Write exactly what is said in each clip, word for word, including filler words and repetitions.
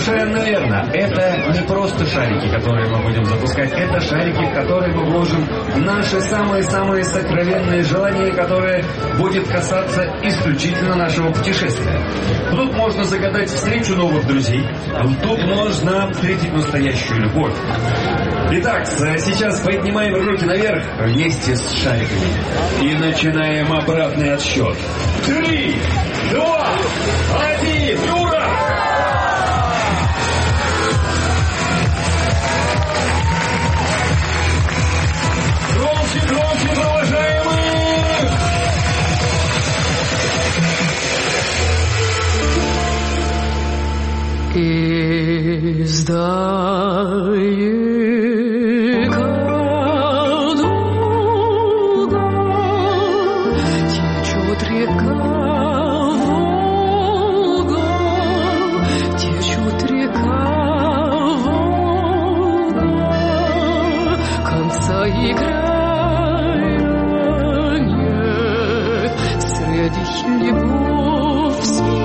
Совершенно верно. Это не просто шарики, которые мы будем запускать. Это шарики, в которые мы вложим наши самые-самые сокровенные желания, которые будет касаться исключительно нашего путешествия. Тут можно загадать встречу новых друзей. Тут можно встретить настоящую любовь. Итак, сейчас поднимаем руки наверх вместе с шариками. И начинаем обратный отсчет. Три, два, один, ура! Громче, громче, провожаемые! Издалека долго течет река Волга, течет река Волга, конца и края нет, среди снегов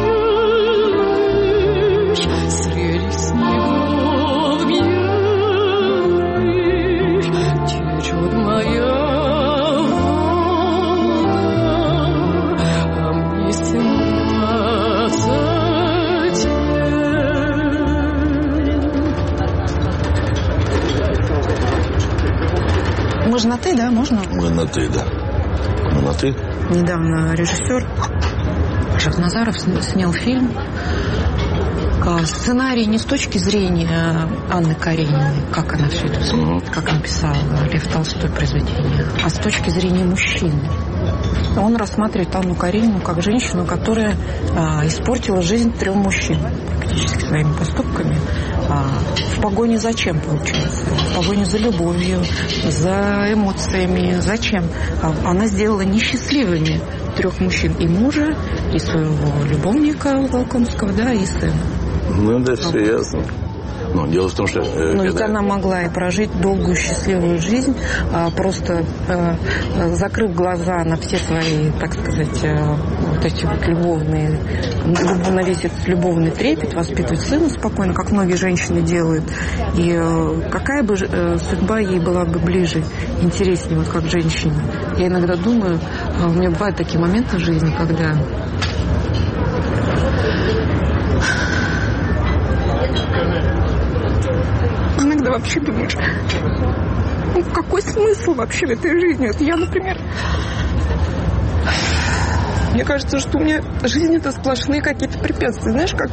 спишь, среди снегов бьешь, течет моя Волга, а мне семнадцать лет. Мы же на «ты», да? Можно? Мы на «ты», да. Мы на «ты». Недавно режиссер Шахназаров снял фильм. Сценарий не с точки зрения Анны Карениной, как она все это, mm-hmm. как написала Лев Толстой произведение, а с точки зрения мужчины. Он рассматривает Анну Каренину как женщину, которая а, испортила жизнь трем мужчин практически своими поступками. А, в погоне за чем, получается? В погоне за любовью, за эмоциями. Зачем? А, она сделала несчастливыми трех мужчин: и мужа, и своего любовника Волконского, да, и сына. Ну да, все ясно. Но дело в том, что... Э, Но когда... ведь она могла и прожить долгую счастливую жизнь, а, просто э, закрыв глаза на все свои, так сказать, э, вот эти вот любовные, на весь этот любовный трепет, воспитывать сына спокойно, как многие женщины делают. И э, какая бы э, судьба ей была бы ближе, интереснее, вот как женщине. Я иногда думаю, э, у меня бывают такие моменты в жизни, когда... Иногда вообще думаешь, ну, какой смысл вообще в этой жизни? Вот я, например, мне кажется, что у меня жизнь — это сплошные какие-то препятствия. Знаешь, как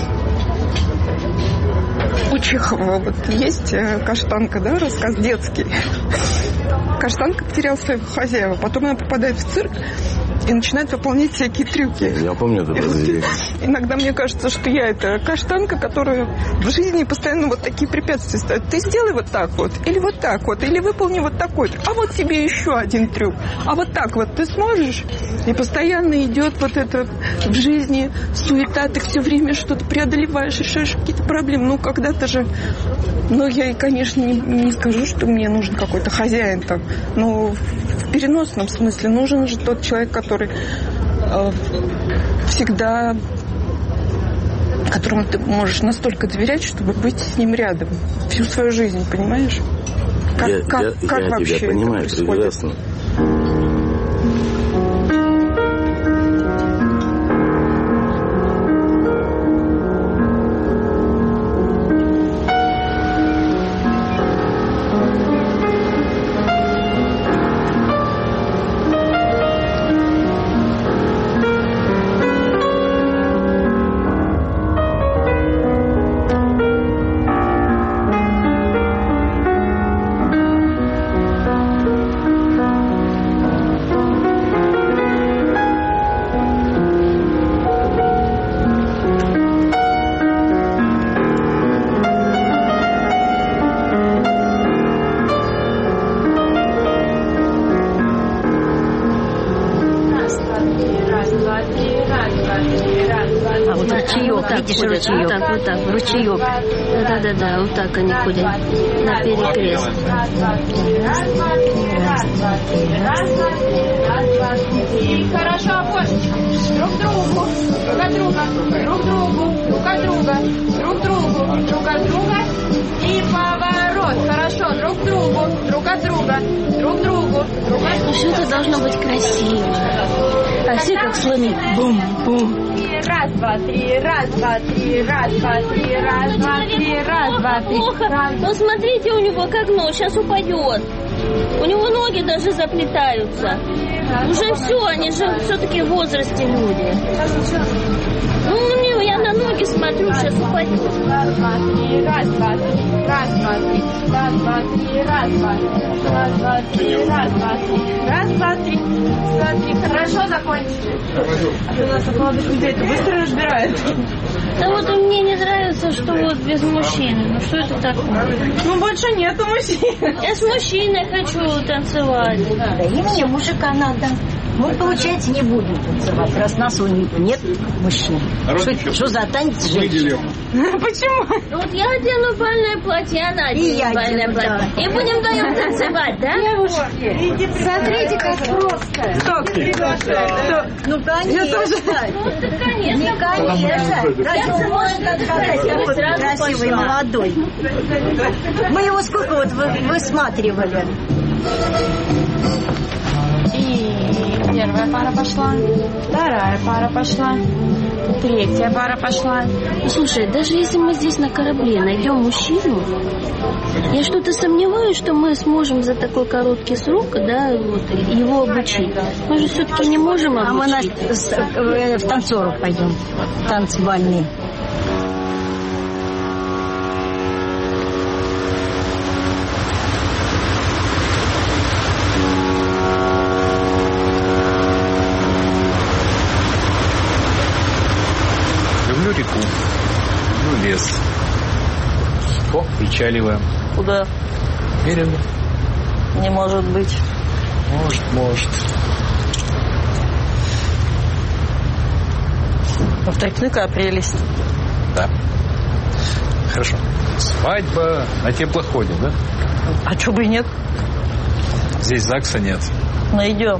у Чехова вот есть «Каштанка», да, рассказ детский. Каштанка потеряла своего хозяина, потом она попадает в цирк и начинает выполнять всякие трюки. Я помню это произведение. Иногда мне кажется, что я это каштанка, которая в жизни постоянно вот такие препятствия ставит. Ты сделай вот так вот, или вот так вот, или выполни вот такой. А вот тебе еще один трюк. А вот так вот ты сможешь? И постоянно идет вот это в жизни суета, ты все время что-то преодолеваешь, решаешь какие-то проблемы. Ну, когда-то же... Ну, я, конечно, не, не скажу, что мне нужен какой-то хозяин там. Но в переносном смысле нужен же тот человек, который э, всегда... которому ты можешь настолько доверять, чтобы быть с ним рядом всю свою жизнь, понимаешь? Как, я как, я, как я вообще тебя понимаю, это происходит? прекрасно. Видишь, ручеек. Вот так, вот так, ручеек. Да-да-да, вот так они ходят на перекрест. И хорошо, окошечко. Друг другу, друг от друга, друг другу, друг от друга, друг другу. от друга. Друг другу. Ну все это должно быть красиво. А все как слоны. Бум-бум. Раз, два, три, раз, два, три, раз, два, три, раз, два, три, раз, два, три. Плохо. Ну смотрите, у него как нож, сейчас упадет. У него ноги даже заплетаются. Уже все, они же все-таки в возрасте люди. Ну, у я на ноги смотрю, сейчас упадет. Раз, два, три, раз, два, три, раз, два, три, раз, два, три, раз, два, три, раз, два, три, раз, два, три, раз, два, три, раз, три. Хорошо закончили. А у нас молодых людей это быстро разбирают. Да вот мне не нравится, что вот без мужчины. Ну что это такое? Ну больше нету мужчин. Я с мужчиной хочу танцевать. Да и мне мужика надо. Мы, получается, не будем танцевать, раз нас нет мужчин. Что, что за танец женщин? Почему? Ну вот я одену бальное платье, она оденет бальное платье. И будем вдвоем танцевать, да? Девушки, смотрите, как просто. Кто? Ну, конечно. Ну, конечно. Не, конечно. Разве можно отказать такой красивый молодой? Мы его сколько вот высматривали? И первая пара пошла, вторая пара пошла, третья пара пошла. Ну, слушай, даже если мы здесь на корабле найдем мужчину, я что-то сомневаюсь, что мы сможем за такой короткий срок, да, вот, его обучить. Мы же все-таки не можем обучить. А мы на, в танцоров пойдем, танцевальный. Реку, ну, лес. О, причаливаем. Куда? Берега. Не может быть. Может, может. Во-вторых, ну какая прелесть. Да. Хорошо. Свадьба на теплоходе, да? А чё бы и нет? Здесь ЗАГСа нет. Найдем.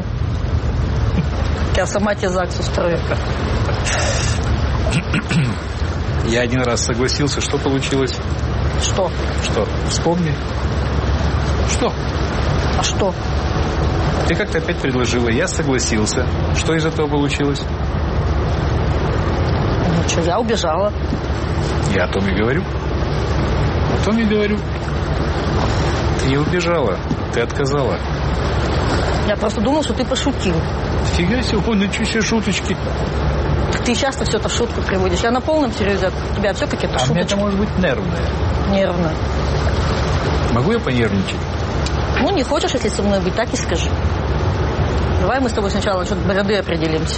Я сама тебе ЗАГС устрою. Я один раз согласился, что получилось? Что? Что? Вспомни. Что? А что? Ты как-то опять предложила, я согласился. Что из этого получилось? Ну что, я убежала. Я о том и говорю. О том и говорю. Ты не убежала, ты отказала. Я просто думал, что ты пошутил. Фига себе, вон, ничего себе шуточки. Ты часто все это в шутку приводишь. Я на полном серьезе. У тебя все какие-то шуточки. А у меня это может быть нервное. Нервно. Могу я понервничать? Ну, не хочешь, если со мной быть, так и скажи. Давай мы с тобой сначала насчет бороды определимся.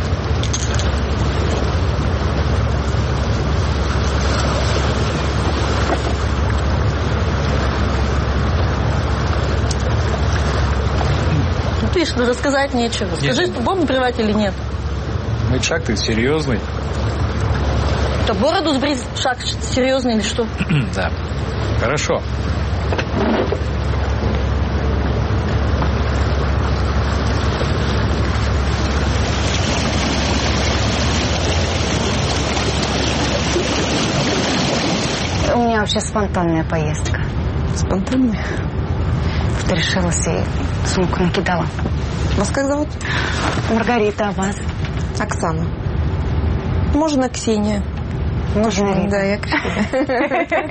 Ну, ты же рассказать нечего. Скажи, нет. Будем привать или нет? Ну, шаг ты серьезный. То бороду сбрить, шаг серьезный или что? Да. Хорошо. У меня вообще спонтанная поездка. Спонтанная? Вот решилась и сумку накидала. Вас как зовут? Маргарита, а вас? Оксана. Можно Ксения. Можно Рита. Да, я Ксения.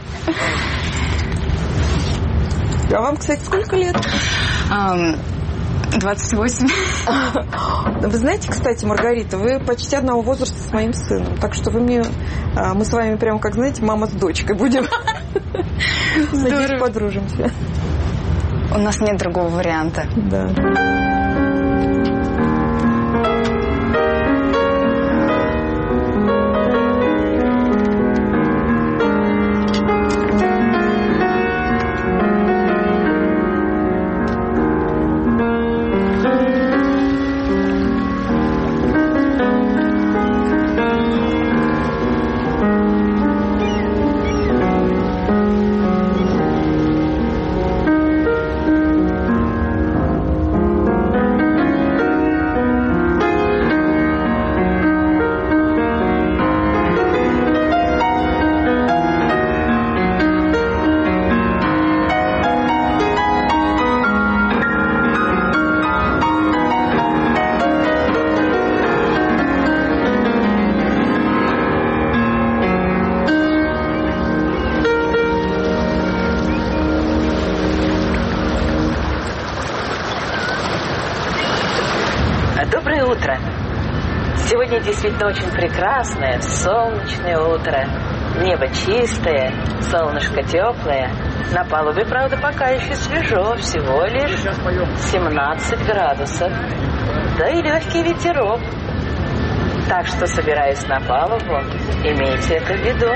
А вам, кстати, сколько лет? двадцать восемь. Вы знаете, кстати, Маргарита, вы почти одного возраста с моим сыном. Так что вы мне... Мы с вами прям, как, знаете, мама с дочкой будем. Надеюсь, подружимся. У нас нет другого варианта. Да. Сегодня действительно очень прекрасное, солнечное утро. Небо чистое, солнышко теплое. На палубе, правда, пока еще свежо, всего лишь семнадцать градусов. Да и легкий ветерок. Так что, собираясь на палубу, имейте это в виду.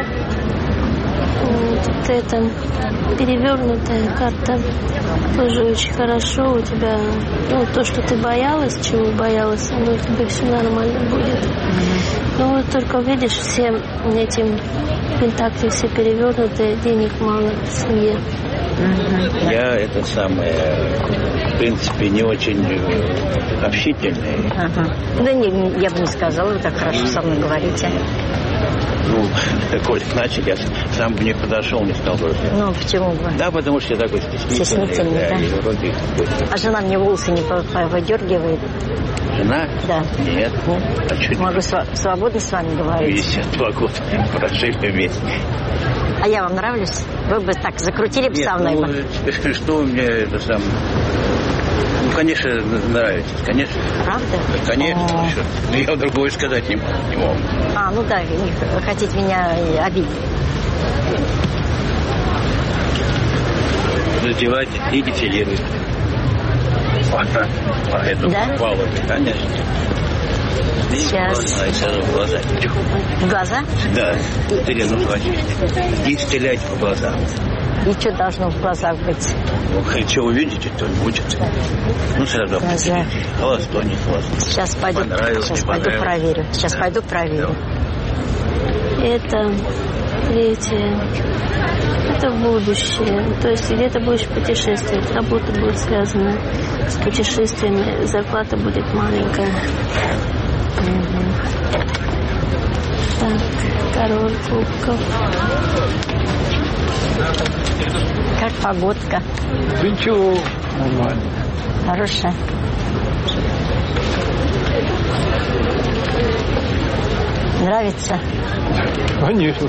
Вот это перевернутая карта тоже очень хорошо. У тебя, ну, то, что ты боялась, чего боялась, оно у тебя все нормально будет. Ну, вот только видишь, все эти пентакли, все перевернутые, денег мало в семье. Я это самое, в принципе, не очень общительный. Ага. Да не, я бы не сказала, вы так хорошо со мной говорите. Ну, коль иначе, я сам бы не подошел, не стал бы. Ну, почему бы? Да, потому что я такой стеснительный. Стеснительный, да. да. Вроде... А жена мне волосы не выдергивает? Жена? Да. Нет. Нет? А что? Могу св- свободно с вами говорить? пятьдесят два года прожили вместе. А я вам нравлюсь? Вы бы так закрутили бы Нет, со мной? Ну, бы? что у меня это сам... Ну, конечно, нравится, конечно. Правда? Конечно, что? Но я другое сказать не, не могу. А, ну да, вы хотите меня обидеть. Задевать и дефилировать. По этому Да? палубе, конечно. Сейчас. И сразу в глаза. В глаза? Да. Интересно, и стрелять в глаза. И что должно в глазах быть? Ну, что увидите, то будет. Ну, сразу глаза. Глаз, то не глаз. Сейчас пойду, сейчас пойду проверю. Сейчас да. пойду проверю. Это третье. Это будущее. То есть где-то будешь путешествовать. Работа будет связана с путешествиями. Зарплата будет маленькая. Угу. Так, король кубков. Как погодка? Ничего, нормально. Хорошая. Нравится? Конечно.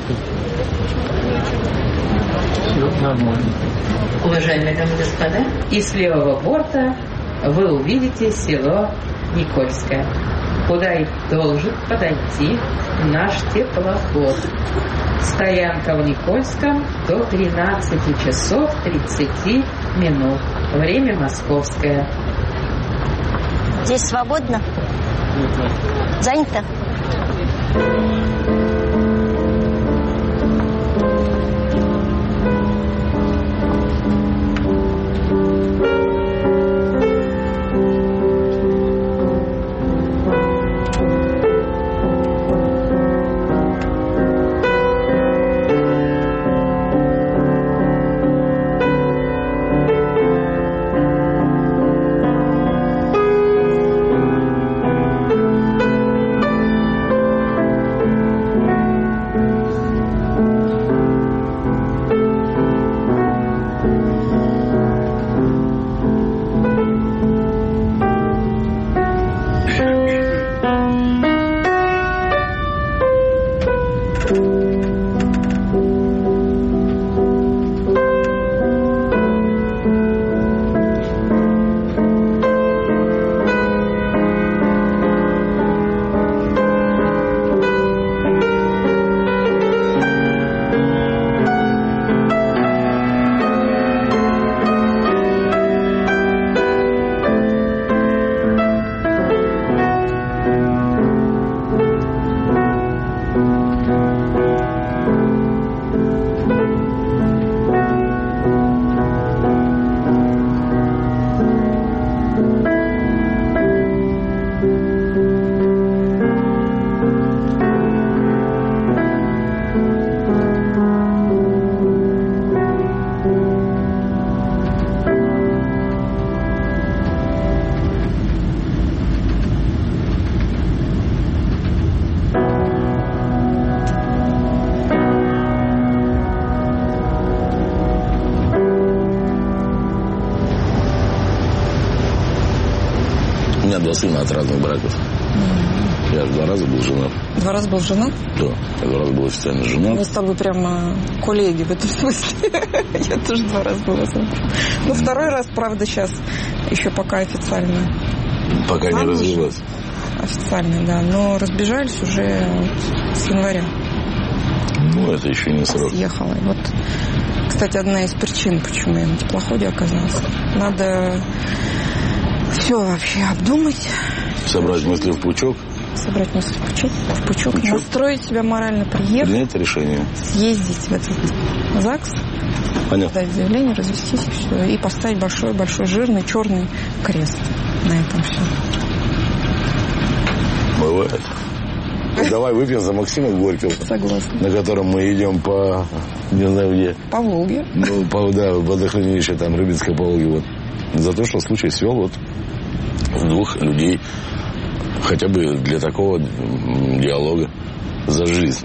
Все нормально. Уважаемые дамы и господа, из левого борта вы увидите село Никольское, куда и должен подойти наш теплоход. Стоянка в Никольском до тринадцати часов тридцати минут. Время московское. Здесь свободно? Занято? Два сына от разных браков. Mm-hmm. Я же два раза был женат. Два раза был женат? Да, я два раза был официально женат. Мы с тобой прямо коллеги в этом смысле. Я тоже два раза была замужем. Но второй раз, правда, сейчас еще пока официально. Пока не развелась. официальный, да. Но разбежались уже вот с января. Ну, это еще не срок. Съехала. Вот, кстати, одна из причин, почему я на теплоходе оказалась. Надо все вообще обдумать. Собрать мысли в пучок. Собрать мысли в пучок, в пучок, пучок. Настроить себя морально, приехать. Принять решение. Съездить в этот ЗАГС. Понятно. Дать заявление, развестись и все. И поставить большой-большой жирный черный крест на этом все. Бывает. Давай выпьем за Максима Горького. Согласна. На котором мы идем по, не знаю где. По Волге. Ну, по, да, водохранилище там, Рыбинское по Волге. Вот. За то, что случай свел вот двух людей. Хотя бы для такого диалога за жизнь.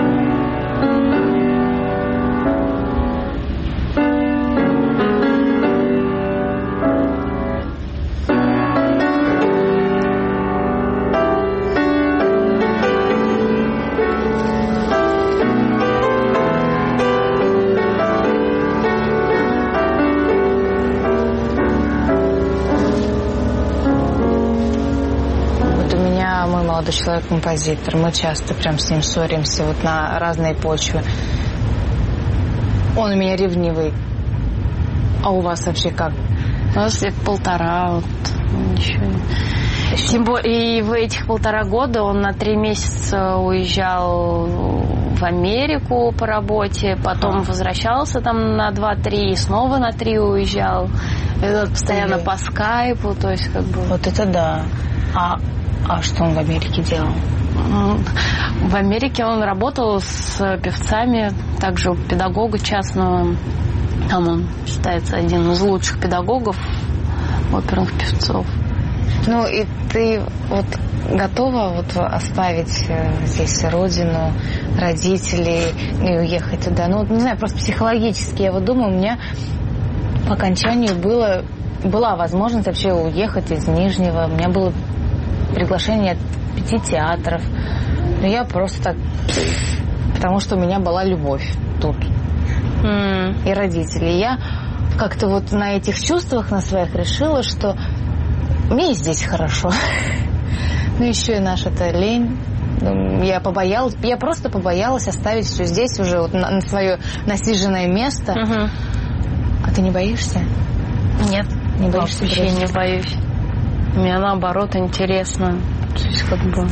Человек-композитор. Мы часто прям с ним ссоримся вот на разные почвы. Он у меня ревнивый. А у вас вообще как? У нас лет полтора. Вот, ничего. Тем более, и в этих полтора года он на три месяца уезжал в Америку по работе, потом ага. возвращался там на два-три и снова на три уезжал. Это постоянно Ой. по скайпу, то есть как бы... Вот это да. А А что он в Америке делал? В Америке он работал с певцами, также у педагога частного. Там он считается один из лучших педагогов, оперных певцов. Ну и ты вот готова вот оставить здесь родину, родителей и уехать туда? Ну, не знаю, просто психологически я вот думаю, у меня по окончанию было, была возможность вообще уехать из Нижнего. У меня было приглашение от пяти театров. Но я просто так... Потому что у меня была любовь тут. Mm. И родители. Я как-то вот на этих чувствах, на своих решила, что мне и здесь хорошо. Ну, еще и наша-то лень. Я побоялась... Я просто побоялась оставить все здесь уже вот на, на свое насиженное место. Mm-hmm. А ты не боишься? Нет. Не боишься? Вообще не боюсь. Мне наоборот интересно. То есть как бы...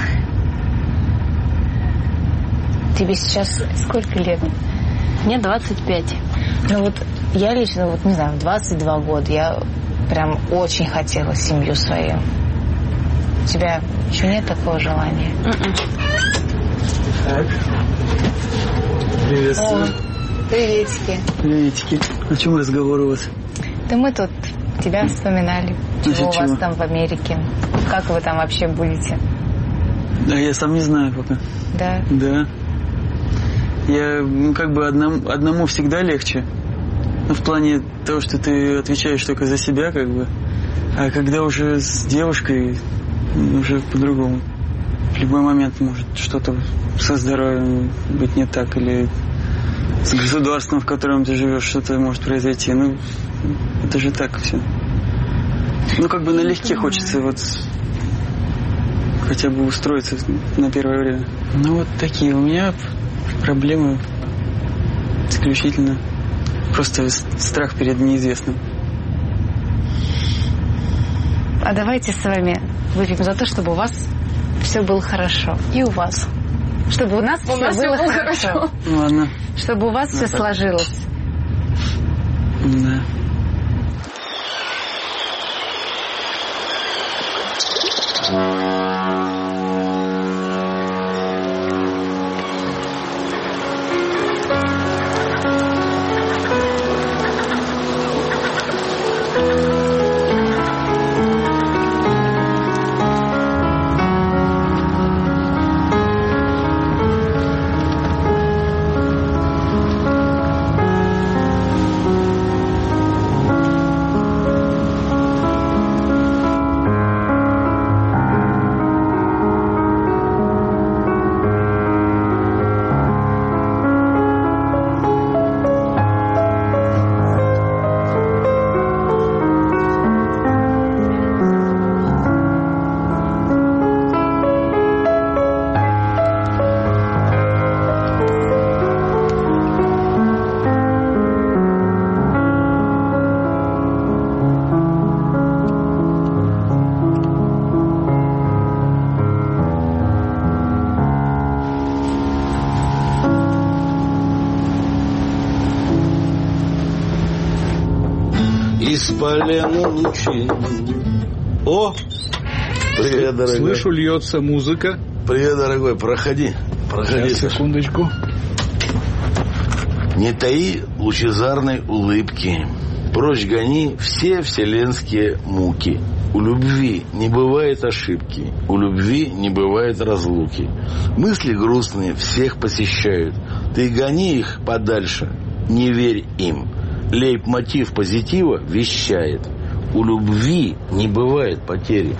Тебе сейчас сколько лет? Мне двадцать пять. Ну вот я лично, вот не знаю, в двадцать два года я прям очень хотела семью свою. У тебя еще нет такого желания? Mm-mm. Так. Приветствую. О, приветики. Приветики. О чем разговор у вас? Да мы тут тебя вспоминали. Чего у вас там в Америке? Как вы там вообще будете? Да, я сам не знаю пока. Да? Да. Я, ну, как бы одному, одному всегда легче. Ну, в плане того, что ты отвечаешь только за себя, как бы. А когда уже с девушкой, уже по-другому. В любой момент может что-то со здоровьем быть не так. Или с государством, в котором ты живешь, что-то может произойти. Ну, это же так все. Ну, как бы налегке хочется вот хотя бы устроиться на первое время. Ну, вот такие у меня проблемы исключительно просто страх перед неизвестным. А давайте с вами выпьем за то, чтобы у вас все было хорошо. И у вас. Чтобы у нас у все нас было все хорошо. хорошо. Ладно. Чтобы у вас ну, все так. сложилось. Да. из полена лучин. О! Привет, дорогой. Слышу, льется музыка. Привет, дорогой, проходи. Проходи. Сейчас, секундочку. Не таи лучезарной улыбки. Прочь гони все вселенские муки. У любви не бывает ошибки. У любви не бывает разлуки. Мысли грустные всех посещают. Ты гони их подальше. Не верь им. Лейб-мотив позитива вещает. У любви не бывает потери.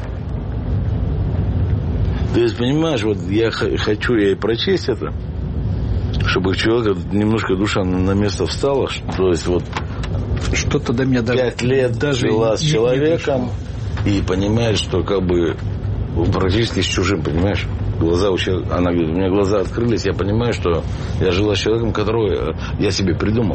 То есть, понимаешь, вот я хочу я и прочесть это, чтобы у человека немножко душа на место встала. То есть, вот что-то до меня даже... Пять лет даже жила с человеком и понимаешь, что как бы практически с чужим, понимаешь? Глаза у человека, она говорит, у меня глаза открылись, я понимаю, что я жила с человеком, которого я себе придумал.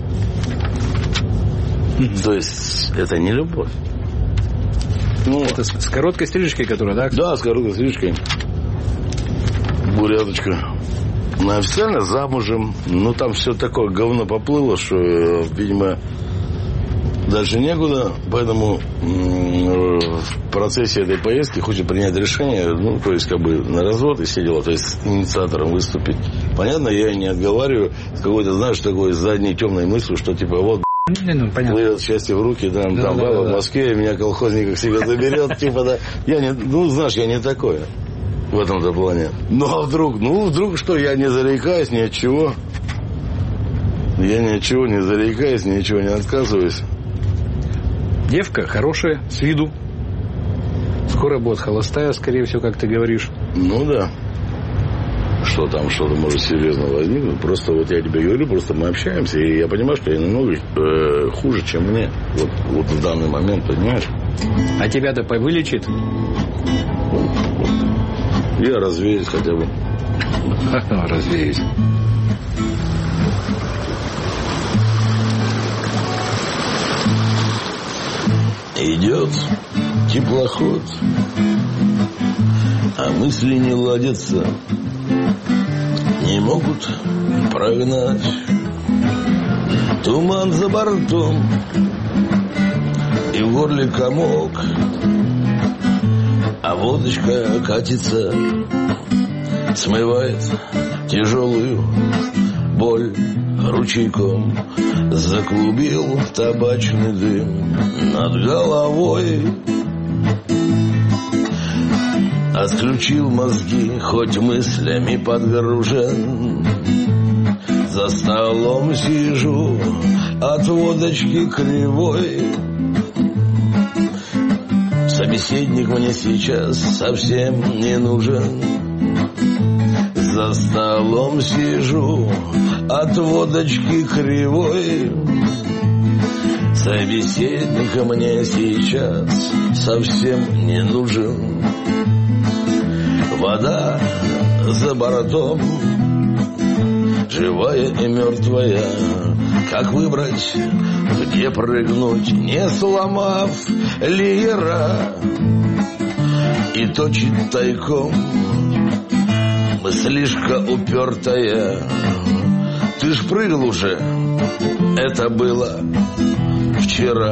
Mm-hmm. То есть, это не любовь. Ну, это с, с короткой стрижкой, которая, да? Да, с короткой стрижкой. Буряточка. Она официально замужем. Ну, там все такое говно поплыло, что, видимо, дальше некуда. Поэтому в процессе этой поездки хочет принять решение, ну, то есть, как бы, на развод и все дела. То есть, с инициатором выступить. Понятно, я и не отговариваю с какой-то, знаешь, такой задней темной мыслью, что, типа, вот, Не, ну, плывет счастье в руки, там, да, там, да, да, в Москве, да. Меня колхозник к себе заберет, типа, да. Я не, ну, знаешь, я не такой в этом-то плане. Ну, а вдруг, ну, вдруг что, я не зарекаюсь ни от чего. Я ни от чего не зарекаюсь, ни от чего не отказываюсь. Девка хорошая, с виду. Скоро будет холостая, скорее всего, как ты говоришь. Ну, да. Что там, что-то может серьезно возникнуть. Просто вот я тебе говорю, просто мы общаемся, и я понимаю, что я намного э, хуже, чем мне. Вот, вот в данный момент, понимаешь? А тебя-то повылечит? Я развеюсь хотя бы. Развеюсь. Идет теплоход, а мысли не ладятся. Не могут прогнать. Туман за бортом и в горле комок, а водочка катится, смывает тяжелую боль ручейком. Заклубил табачный дым над головой. Отключил мозги, хоть мыслями подгружен. За столом сижу, от водочки кривой. Собеседник мне сейчас совсем не нужен. За столом сижу, от водочки кривой. Собеседник мне сейчас совсем не нужен. Вода за бортом, живая и мертвая. Как выбрать, где прыгнуть, не сломав леера, и точить тайком мыслишка упертая. Ты ж прыгал уже, это было вчера.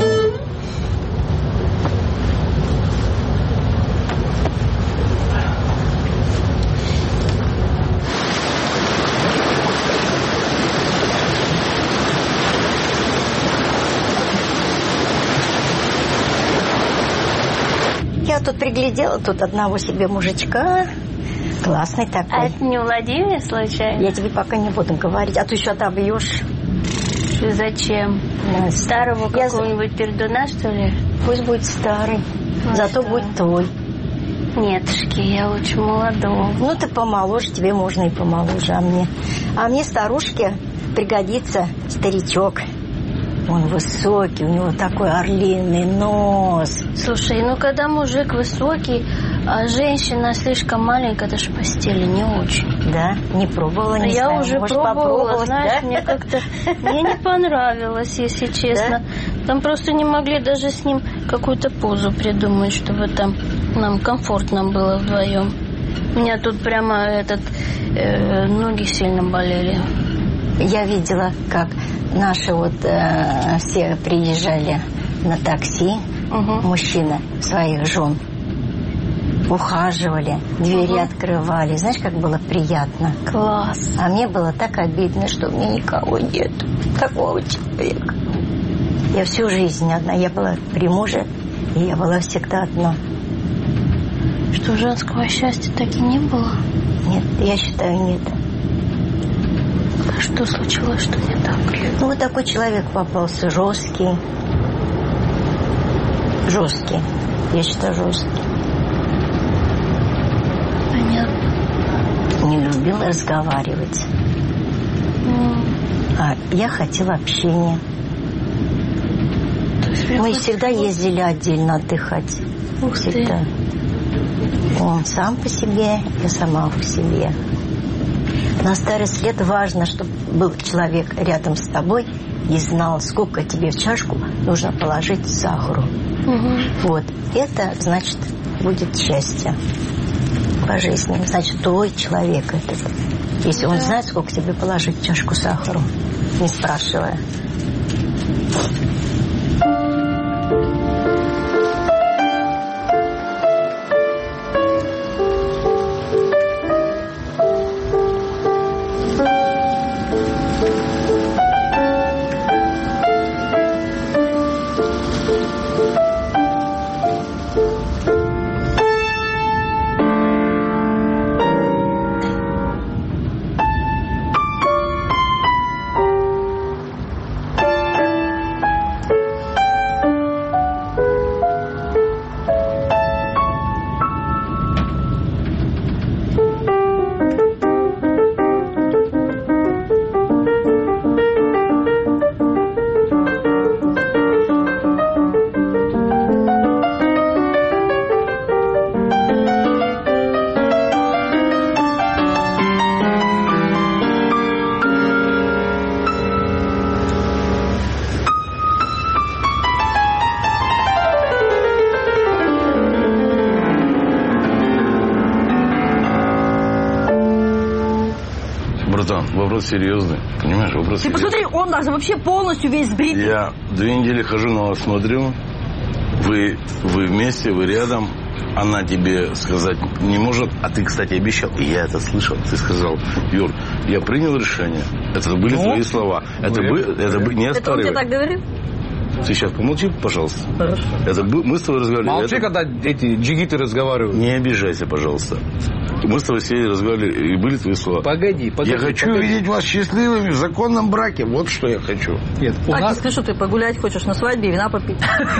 Я тут приглядела тут одного себе мужичка. Классный такой. А это не Владимир, случайно? Я тебе пока не буду говорить, а ты еще отобьешь. Зачем? Да. Старого Я... какого-нибудь пердуна, что ли? Пусть будет старый, ну, зато что? Будет твой. Нетушки, я лучше молодого. Ну, ты помоложе, тебе можно и помоложе, а мне. А мне старушке пригодится старичок. Он высокий, у него такой орлиный нос. Слушай, ну когда мужик высокий, а женщина слишком маленькая, это ж в постели не очень. Да? Не пробовала, не Я знаю. уже Может, пробовала, знаешь, да? мне как-то мне не понравилось, если честно. Да? Там просто не могли даже с ним какую-то позу придумать, чтобы там нам комфортно было вдвоем. У меня тут прямо этот э, ноги сильно болели. Я видела, как наши вот э, все приезжали на такси угу. мужчины своих жен ухаживали, двери угу. открывали. Знаешь, как было приятно. Класс. А мне было так обидно, что у меня никого нет. Такого человека. Я всю жизнь одна. Я была при муже, и я была всегда одна. Что, женского счастья так и не было? Нет, я считаю, нет. А что случилось, что не так? Ну, вот такой человек попался, жесткий. Жесткий. Я считаю, жесткий. Понятно. Не любил разговаривать. Mm. А я хотела общения. Мы всегда ездили отдельно отдыхать. Ух всегда. Ты. Он сам по себе, я сама по себе. На старость лет важно, чтобы был человек рядом с тобой и знал, сколько тебе в чашку нужно положить сахару. Угу. Вот. Это, значит, будет счастье по жизни. Значит, твой человек этот. Если он знает, сколько тебе положить в чашку сахару, не спрашивая. Вопрос серьезный, понимаешь, вопрос Ты серьезный. посмотри, он даже вообще полностью весь сбрит. Я две недели хожу на вас, смотрю, вы, вы вместе, вы рядом, она тебе сказать не может, а ты, кстати, обещал, и я это слышал, ты сказал, Юр, я принял решение, это были ну, твои слова, это, ну, бы, это бы не оспаривай. Это он тебе так говорил? Ты сейчас помолчи, пожалуйста. Хорошо. Это мы с тобой разговаривали. Молчи, это... когда эти джигиты разговаривают. Не обижайся, пожалуйста. Мы с тобой сели, разговаривали, и были твои слова. Погоди, погоди. Я хочу погоди. видеть вас счастливыми в законном браке. Вот что я хочу. Нет, у а нас... ты скажи, что ты погулять хочешь на свадьбе, вина попить?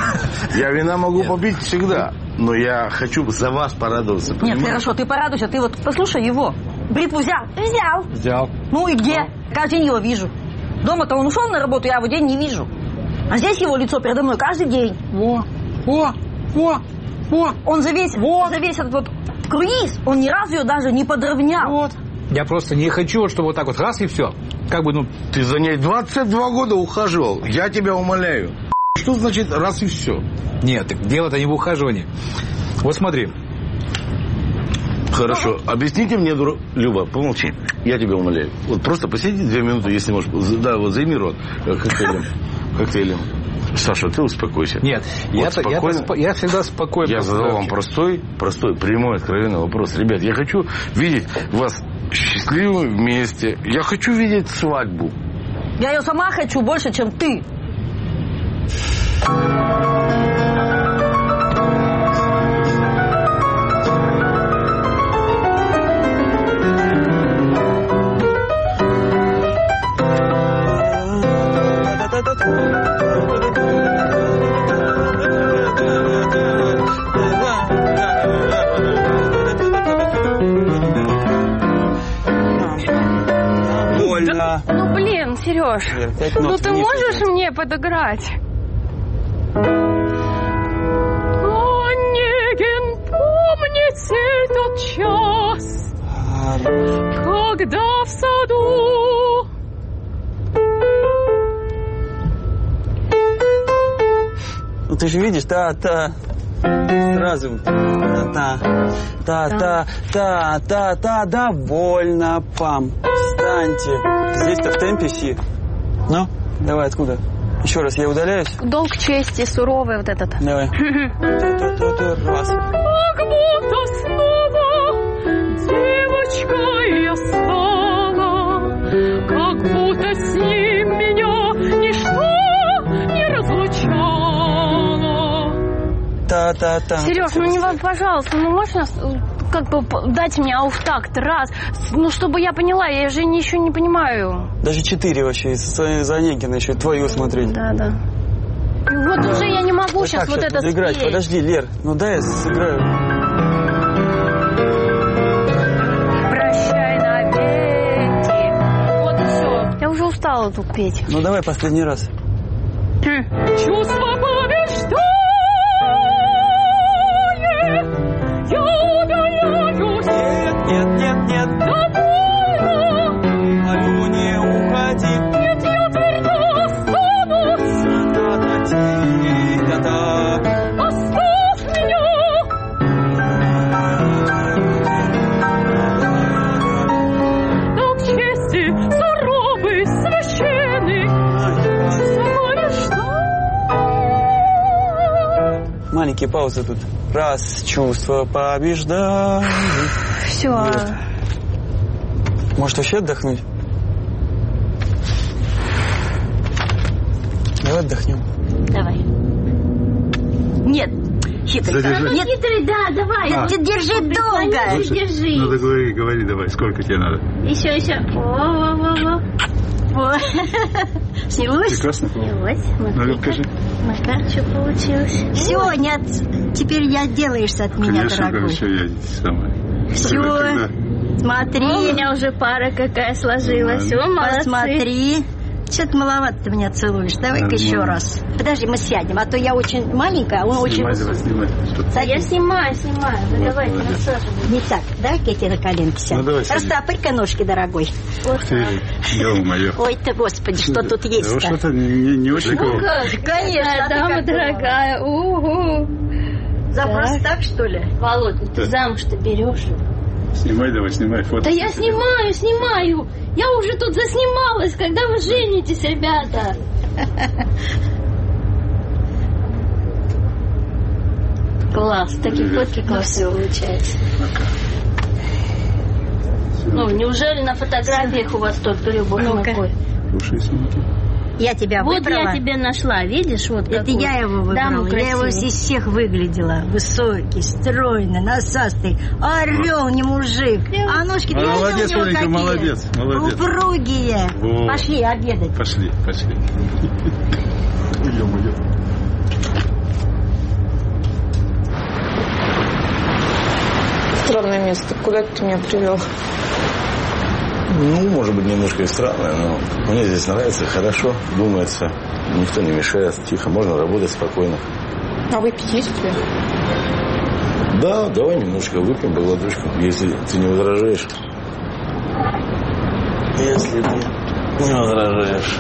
Я вина могу Нет. попить всегда. Но я хочу за вас порадоваться. Понимаешь? Нет, хорошо, ты порадуйся. Ты вот послушай его. Бритву взял? Взял. Взял. Ну и где? Каждый день его вижу. Дома-то он ушел на работу, я его день не вижу. А здесь его лицо передо мной каждый день. Во, во, во, во. Он за весь, вот. за весь этот вот круиз, он ни разу ее даже не подровнял. Вот. Я просто не хочу, чтобы вот так вот раз и все. Как бы, ну... Ты за ней двадцать два года ухаживал. Я тебя умоляю. Что значит раз и все? Нет, так дело-то не в ухаживании. Вот смотри. Хорошо. Объясните мне, дура... Люба, помолчи. Я тебя умоляю. Вот просто посиди две минуты, если можешь. Да, вот займи рот коктейлем. Коктейлем. Саша, ты успокойся. Нет, вот я, спокойно. я, я всегда спокойно. Я задал вам простой, простой, прямой, откровенный вопрос. Ребят, я хочу видеть вас счастливыми вместе. Я хочу видеть свадьбу. Я ее сама хочу больше, чем ты. Ну, блин, Сереж, ну ты можешь мне подыграть? Онегин, помните тот час, когда в саду... Ну ты же видишь, та-та, сразу, та-та, та-та, та-та, та, довольно, пам, встаньте. Здесь-то в темпе си. Ну, давай, откуда? Еще раз, я удаляюсь. Долг чести, суровый вот этот. Давай. Раз. Как будто снова девочкой я стала, как будто с ним меня ничто не разлучало. Та-та-та. Сереж, ну не вам, пожалуйста, ну можно как бы дать мне ауфтакт раз, ну чтобы я поняла, я же ничего не понимаю. Даже четыре вообще, из Онегина еще твою смотреть. Да, да. Вот да. Уже я не могу вот сейчас вот это играть. спеть. Подожди, Лер, ну дай я сыграю. Прощай навеки. Вот и все. Я уже устала тут петь. Ну давай последний раз. Чувство побеждает. Я удаляюсь. Нет, нет, нет, нет. Молю, не уходи. Нет, я твердо останусь. Та-та-та-та. Оставь меня. Долг чести суровый, священный. Маленькие паузы тут. Раз, чувство побеждает. Все. Нет. Может, вообще отдохнуть? Давай отдохнем. Давай. Нет, хитрый. Задержи. Нет, хитрый, да, давай. А. Держи долго. Лучше. Держи. Ну, говори, говори, давай. Сколько тебе надо? Еще, еще. Во-во-во-во. Во. Снялось? Прекрасно. Снялось. Ну, покажи. Ну-ка, что получилось? Все, нет, теперь я отделаешься от меня, Конечно, дорогой. все, я самое. Все, Когда... смотри. О, у меня уже пара какая сложилась. О, молодцы. Посмотри. Что-то маловато ты меня целуешь. Давай-ка еще раз. Подожди, мы сядем. А то я очень маленькая, а он очень высокий. Снимай, снимай. Я снимаю, снимаю. Вы Вот, давайте молодец. насаживайте. Не так. Давай-ка я тебе на коленки сяду. Ну, давай, садись. Растопырь-ка ножки, дорогой. Вот Ты, ё-моё. Ой-то, господи, что тут Да есть-то? что-то не, не очень... Ну как? Конечно, дама ты как дорогая. Угу. Запрос так, что ли? Володь, ну ты замуж-то берешь? Снимай, давай, снимай фото. Да я снимаю, снимаю. Я уже тут заснималась, когда вы женитесь, ребята. Класс, такие фотки классные получаются. Ну, неужели на фотографиях у вас только любовь мой? Слушай, смотри. Я тебя Вот выбрала. я тебе нашла, видишь, вот Это какую? я его выбрала. Даму Я его красивую. из всех выглядела. Высокий, стройный, насастый. Орел, не мужик. А ножки, А, глянь, молодец, у него Оленька, какие. молодец, молодец. Упругие. Во. Пошли обедать. Пошли, пошли. Идем, идем. Странное место. Куда ты меня привел? Ну, может быть, немножко и странное, но мне здесь нравится, хорошо, думается. Никто не мешает, тихо, можно работать спокойно. А выпить есть у тебя? Да, давай немножко выпьем по глоточку, если ты не возражаешь. Если ты не возражаешь.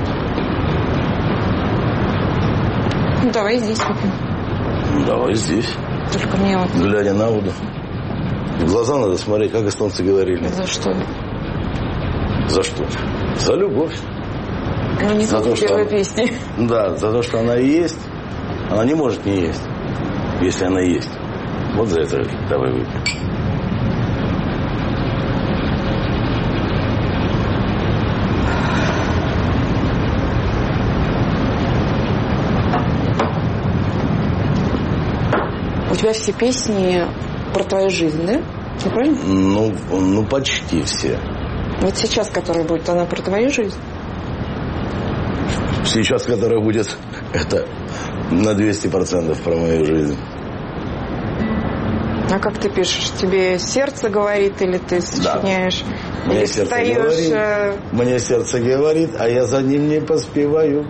Ну, давай здесь выпьем. Давай здесь. Только мне вот... Глядя на воду. В глаза надо смотреть, как эстонцы говорили. За что? За что? За любовь. Ну, не за только то, что первой она... песни. Да, за то, что она есть. Она не может не есть, если она есть. Вот за это давай выпьем. У тебя все песни про твою жизнь, да? Я правильно? Ну, ну, почти все. Вот сейчас, которая будет, она про твою жизнь? Сейчас, которая будет, это на двести процентов про мою жизнь. А как ты пишешь? Тебе сердце говорит или ты сочиняешь? Да. Мне или сердце встаешь, говорит, э... мне сердце говорит, а я за ним не поспеваю.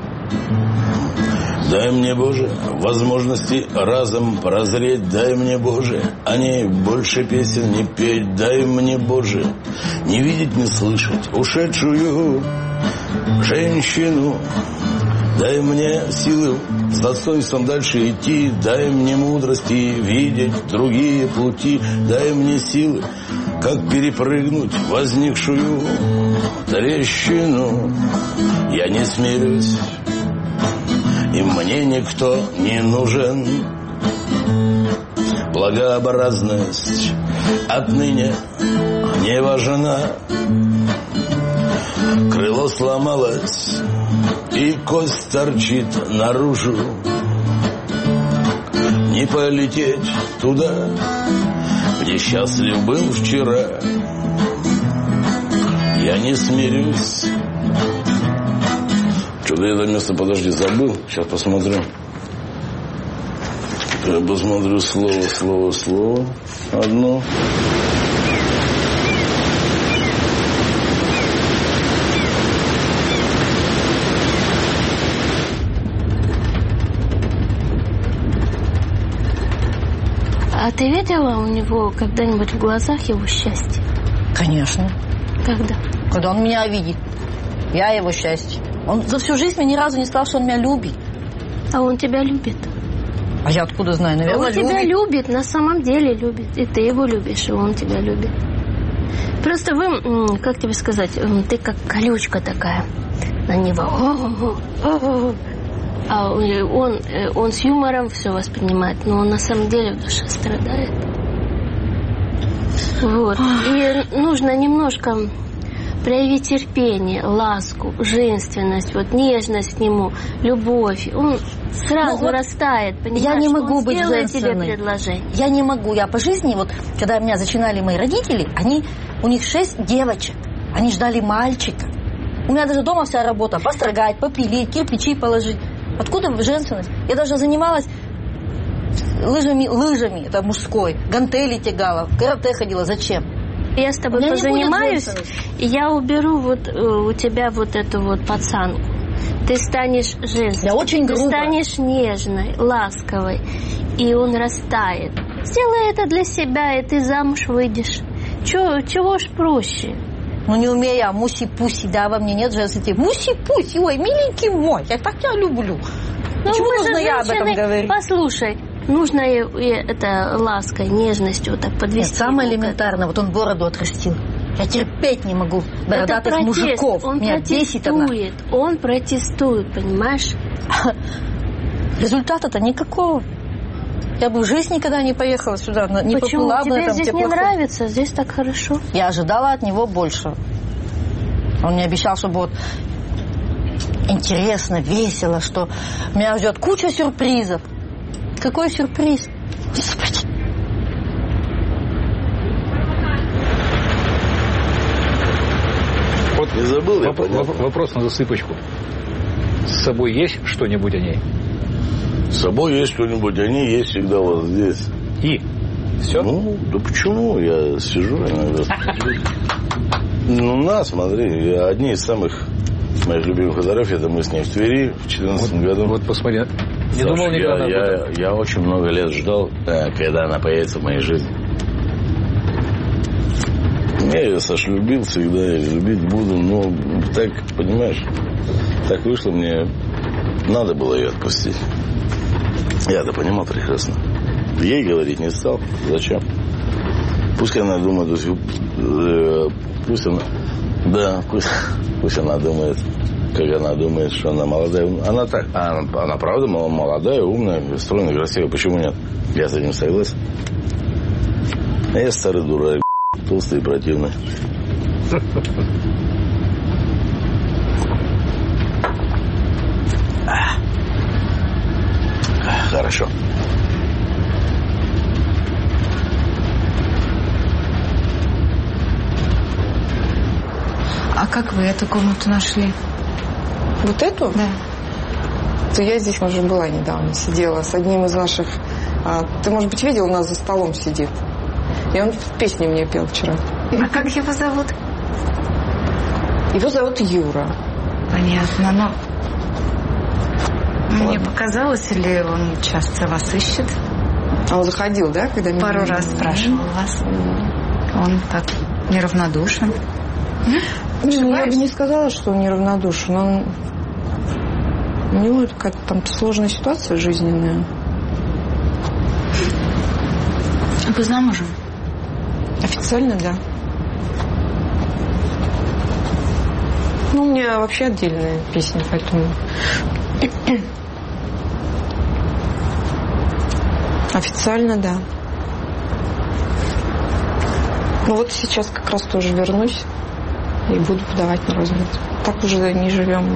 Дай мне, Боже, возможности разом прозреть, дай мне, Боже, о ней больше песен не петь, дай мне, Боже, не видеть, не слышать ушедшую женщину. Дай мне силы с достоинством дальше идти, дай мне мудрости видеть другие пути, дай мне силы, как перепрыгнуть возникшую трещину. Я не смелюсь и мне никто не нужен. Благообразность отныне не важна. Крыло сломалось, и кость торчит наружу. Не полететь туда, где счастлив был вчера. Я не смирюсь. Что-то я это место, подожди, забыл. Сейчас посмотрю. Я посмотрю слово, слово, слово. Одно. А ты видела у него когда-нибудь в глазах его счастье? Конечно. Когда? Когда он меня видит. Я его счастье. Он за всю жизнь мне ни разу не сказал, что он меня любит. А он тебя любит? А я откуда знаю? Наверное, он любит. тебя любит, на самом деле любит. И ты его любишь, и он тебя любит. Просто вы, как тебе сказать, ты как колючка такая на него. А он, он с юмором все воспринимает, но он на самом деле в душе страдает. Вот. И нужно немножко проявить терпение, ласку, женственность, вот нежность к нему, любовь. Он сразу ну, вот растает, понимаешь? Я не могу он быть женственной. Тебе предложение. Я не могу. Я по жизни, вот когда меня зачинали мои родители, они, у них шесть девочек. Они ждали мальчика. У меня даже дома вся работа. Построгать, попилить, кирпичи положить. Откуда женственность? Я даже занималась лыжами, лыжами, это мужской, гантели тягала, в карате ходила. Зачем? Я с тобой позанимаюсь, и я уберу вот у тебя вот эту вот пацанку. Ты станешь женственной. Я очень грубо. Ты станешь нежной, ласковой, и он растает. Сделай это для себя, и ты замуж выйдешь. Чего, чего ж проще? Ну не умею я муси-пуси, да, во мне нет женственности. Муси-пуси, ой, миленький мой, я так тебя люблю. Ну, почему нужно я об этом говорить? Послушай, нужно и, и это лаской, нежностью вот так подвести. Нет, самое элементарно, вот он бороду отрастил. Я терпеть не могу бородатых мужиков. Он меня протестует, он протестует, понимаешь? Результата-то никакого. Я бы в жизни никогда не поехала сюда, не Почему? поплыла бы на Тебе этом здесь теплоходе. Не нравится? Здесь так хорошо. Я ожидала от него больше. Он мне обещал, что будет интересно, весело, что меня ждет куча сюрпризов. Какой сюрприз? Господи. Вот не забыл. Вопрос, вопрос на засыпочку. С собой есть что-нибудь о ней? С собой есть что-нибудь, они есть всегда вот здесь. И? Все? Ну, да почему? Я сижу иногда. Ну, на, смотри, я одни из самых моих любимых фотографий, это мы с ней в Твери в четырнадцатом году. Вот посмотри. Не Саша, думал никогда я, об этом. Я, я очень много лет ждал, когда она появится в моей жизни. Я ее, Саша, любил всегда, и любить буду, но так, понимаешь, так вышло, мне надо было ее отпустить. Я это понимал прекрасно. Ей говорить не стал. Зачем? Пусть она думает, пусть она, да, пусть, пусть она думает, как она думает, что она молодая. Она так, она, она правда молодая, умная, стройная, красивая. Почему нет? Я с этим согласен. А я старый дурак, толстый и противный. Хорошо. А как вы эту комнату нашли? Вот эту? Да. То я здесь уже была недавно, сидела с одним из ваших... А, ты, может быть, видел, у нас за столом сидит. И он песню мне пел вчера. А как его зовут? Его зовут Юра. Понятно, но... Мне показалось, или он часто вас ищет? А он заходил, да? Когда Пару меня... раз спрашивал вас. Он так неравнодушен. Не, я бы не сказала, что он неравнодушен. Он... У него какая-то там сложная ситуация жизненная. Вы замужем? Официально, да. Ну, у меня вообще отдельная песня, поэтому... Официально, да. Ну вот сейчас как раз тоже вернусь и буду подавать на развод. Так уже не живем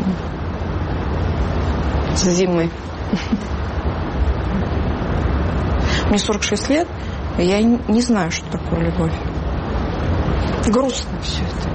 с зимой. Мне сорок шесть лет, и я не знаю, что такое любовь. Грустно все это.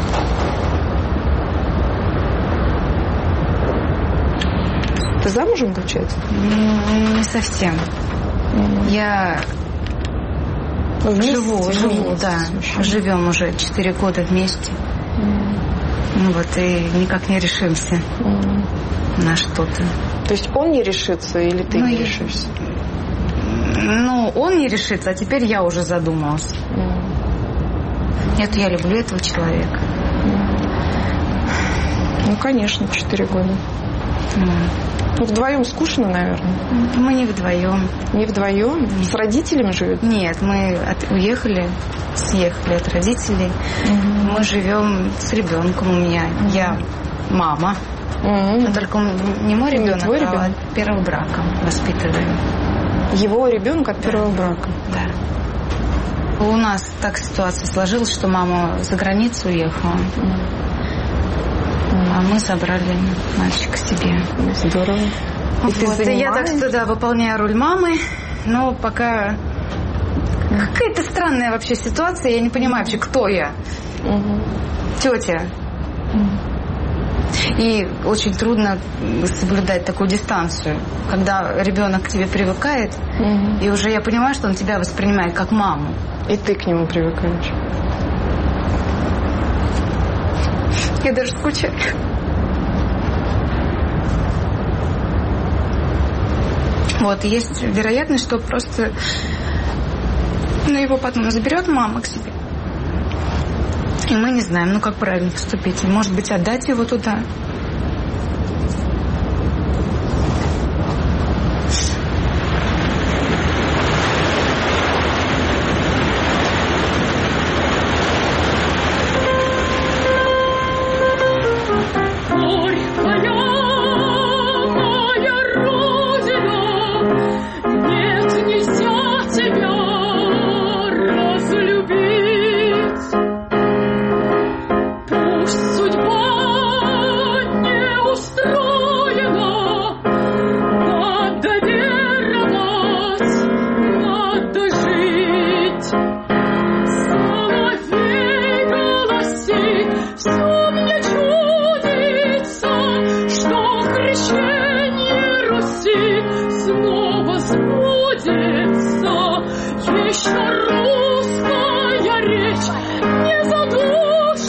Ты замужем, получается? Не совсем. Я вместе, живу, вместе, живу, да. Еще. Живем уже четыре года вместе. Mm. Ну вот, и никак не решимся mm. на что-то. То есть он не решится или ты ну, не я... решишься? Ну, он не решится, а теперь я уже задумалась. Mm. Нет, я люблю этого человека. Mm. Ну, конечно, четыре года. Mm. Ну, вдвоем скучно, наверное. Мы не вдвоем. Не вдвоем? Нет. С родителями живете? Нет, мы от, уехали, съехали от родителей. Mm-hmm. Мы живем с ребенком у меня. Mm-hmm. Я мама. Mm-hmm. Но только не мой ребенок, не а ребенок? от первого брака воспитываем. Его ребенок от первого да. брака? Да. У нас так ситуация сложилась, что мама за границу уехала. Mm-hmm. А мы забрали мальчика себе. Здорово. И вот, ты занимаешь? Я так что да, выполняю роль мамы, но пока какая-то странная вообще ситуация, я не понимаю вообще, кто я. Угу. Тетя. Угу. И очень трудно соблюдать такую дистанцию, когда ребенок к тебе привыкает, угу. и уже я понимаю, что он тебя воспринимает как маму. И ты к нему привыкаешь. Я даже скучаю. Вот, есть вероятность, что просто ну, его потом заберет мама к себе. И мы не знаем, ну как правильно поступить. Может быть, отдать его туда,